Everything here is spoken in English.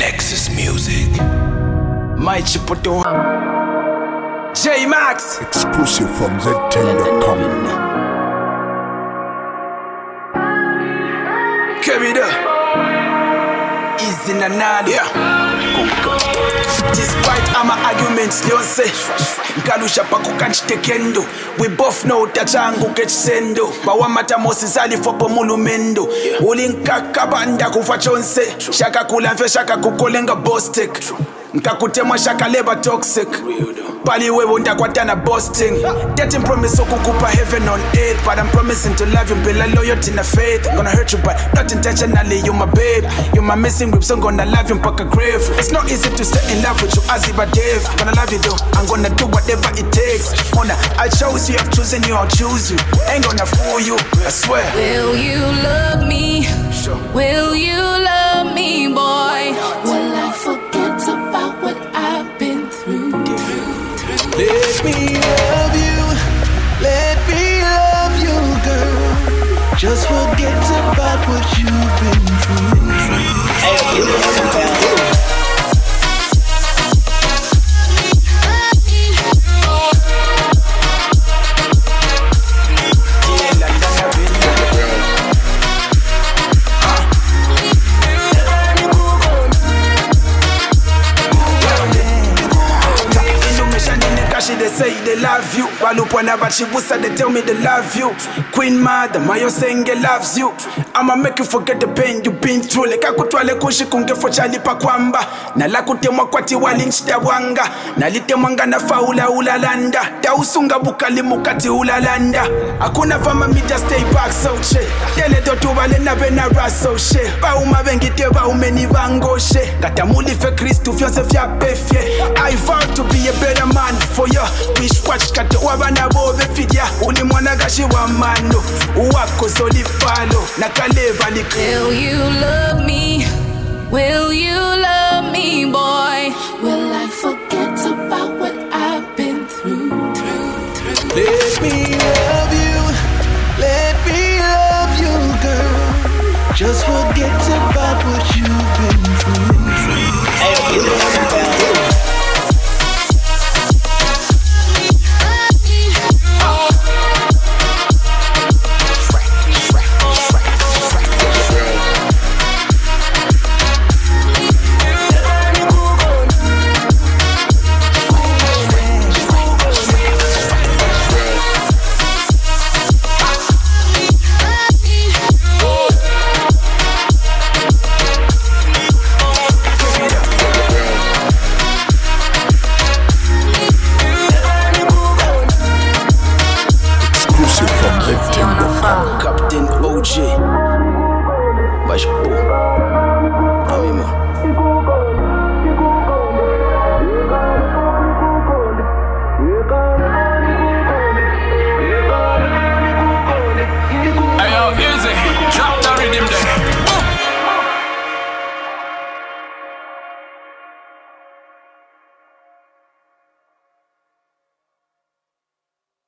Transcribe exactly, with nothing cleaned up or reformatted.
Nexus Music. My Chipoto. J Max. Exclusive from Z ten dot com. Kevida. Easy Nanali. Yeah. Despite our arguments, Leonce. Nkalusha pakukanchitekendo. We both know tachangu kechisendo. Bawamata mosizali fopo mulumendo. Ulinkakabanda kufa chonse. Shaka kulamfe shaka kukolenga bostek. Nkakutemwa shaka leba toxic. Pali wewe ndakwatana boasting. Getting promise okukupa heaven on earth, but I'm promising to love you, build a loyalty and a faith. I'm gonna hurt you, but not intentionally. You're my babe, you're my missing rib, so I'm gonna love you mpaka grave. It's not easy to stay in love with you, Aziba Dave. Gonna love you though, I'm gonna do whatever it takes. Mona, I chose you, I've chosen you, I'll choose you. Ain't gonna fool you, I swear. Will you love me? Sure. Will you love me, boy? Will I forget about what I've been through? Let me love you, let me love you, girl. Just forget about what you've been through. They say they love you. Walupwana bachibusa, they tell me they love you. Queen mother, Mayo saying they loves you. I'ma make you forget the pain you've been through. Leka kutwale kushi kungefo chali pa kwamba. Na la kutemwa kwati walinchita wanga. Na litemwanga na faula ulalanda. Da usunga bukali mukati ulalanda. Akuna fama me just stay back so shit. Tele dotu wale na bena raso shit. Ba uma bengite ba umeni vango shit. Gata muli fe Christu fianse fya pefye. I vow to be a better man for you. Wish watch kate wabana bobe fidya. Uli mwana gashi wa mano. Uwako soli palo. Nakaleva lik. Will you love me? Will you love me, boy? Will I forget about what I've been through? Let me love you, let me love you, girl. Just forget about what you've been through. Captain O J Bashpo.